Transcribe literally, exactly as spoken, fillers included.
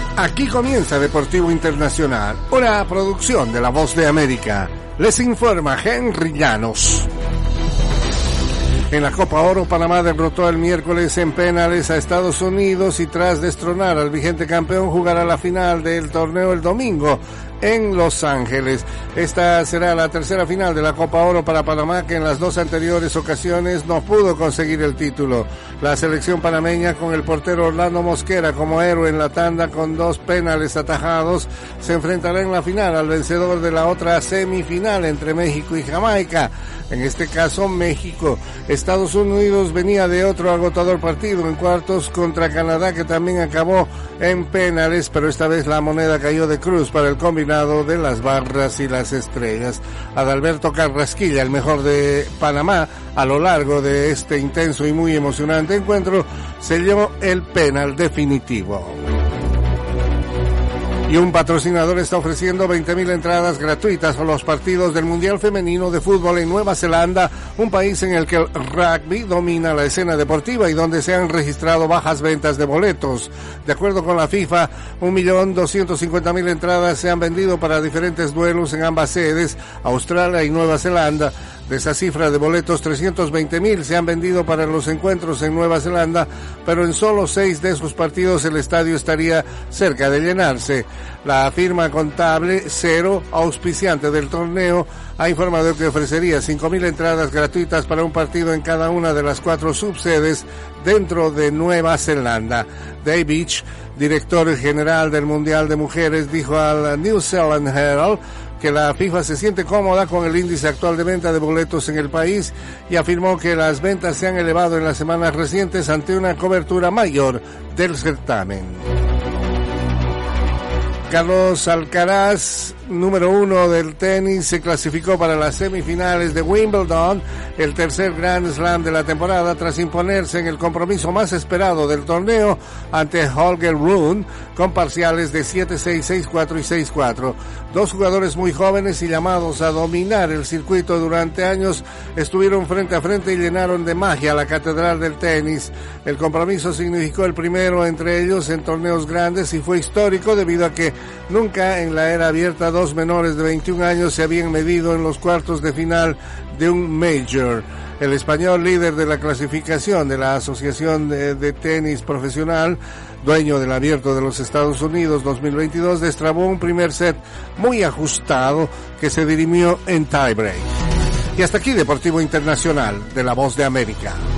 Aquí comienza Deportivo Internacional, una producción de La Voz de América. Les informa Henry Llanos. En la Copa Oro, Panamá derrotó el miércoles en penales a Estados Unidos y tras destronar al vigente campeón jugará la final del torneo el domingo en Los Ángeles. Esta será la tercera final de la Copa Oro para Panamá, que en las dos anteriores ocasiones no pudo conseguir el título. La selección panameña, con el portero Orlando Mosquera como héroe en la tanda con dos penales atajados, se enfrentará en la final al vencedor de la otra semifinal entre México y Jamaica. En este caso, México. Estados Unidos venía de otro agotador partido en cuartos contra Canadá, que también acabó en penales, pero esta vez la moneda cayó de cruz para el combinado de las barras y las estrellas. Adalberto Carrasquilla, el mejor de Panamá a lo largo de este intenso y muy emocionante encuentro, selló el penal definitivo. Y un patrocinador está ofreciendo veinte mil entradas gratuitas a los partidos del Mundial Femenino de Fútbol en Nueva Zelanda, un país en el que el rugby domina la escena deportiva y donde se han registrado bajas ventas de boletos. De acuerdo con la FIFA, un millón doscientos cincuenta mil entradas se han vendido para diferentes duelos en ambas sedes, Australia y Nueva Zelanda. De esa cifra de boletos, trescientos veinte mil se han vendido para los encuentros en Nueva Zelanda, pero en solo seis de esos partidos el estadio estaría cerca de llenarse. La firma contable Cero, auspiciante del torneo, ha informado que ofrecería cinco mil entradas gratuitas para un partido en cada una de las cuatro subsedes dentro de Nueva Zelanda. Dave Beach, director general del Mundial de Mujeres, dijo al New Zealand Herald que la FIFA se siente cómoda con el índice actual de venta de boletos en el país y afirmó que las ventas se han elevado en las semanas recientes ante una cobertura mayor del certamen. Carlos Alcaraz, número uno del tenis, se clasificó para las semifinales de Wimbledon, el tercer Grand Slam de la temporada, tras imponerse en el compromiso más esperado del torneo ante Holger Rune con parciales de siete seis, seis cuatro y seis cuatro. Dos jugadores muy jóvenes y llamados a dominar el circuito durante años estuvieron frente a frente y llenaron de magia la catedral del tenis. El compromiso significó el primero entre ellos en torneos grandes y fue histórico debido a que nunca en la era abierta dos menores de veintiún años se habían medido en los cuartos de final de un Major. El español, líder de la clasificación de la Asociación de, de Tenis Profesional, dueño del Abierto de los Estados Unidos dos mil veintidós, destrabó un primer set muy ajustado que se dirimió en tiebreak. Y hasta aquí Deportivo Internacional de La Voz de América.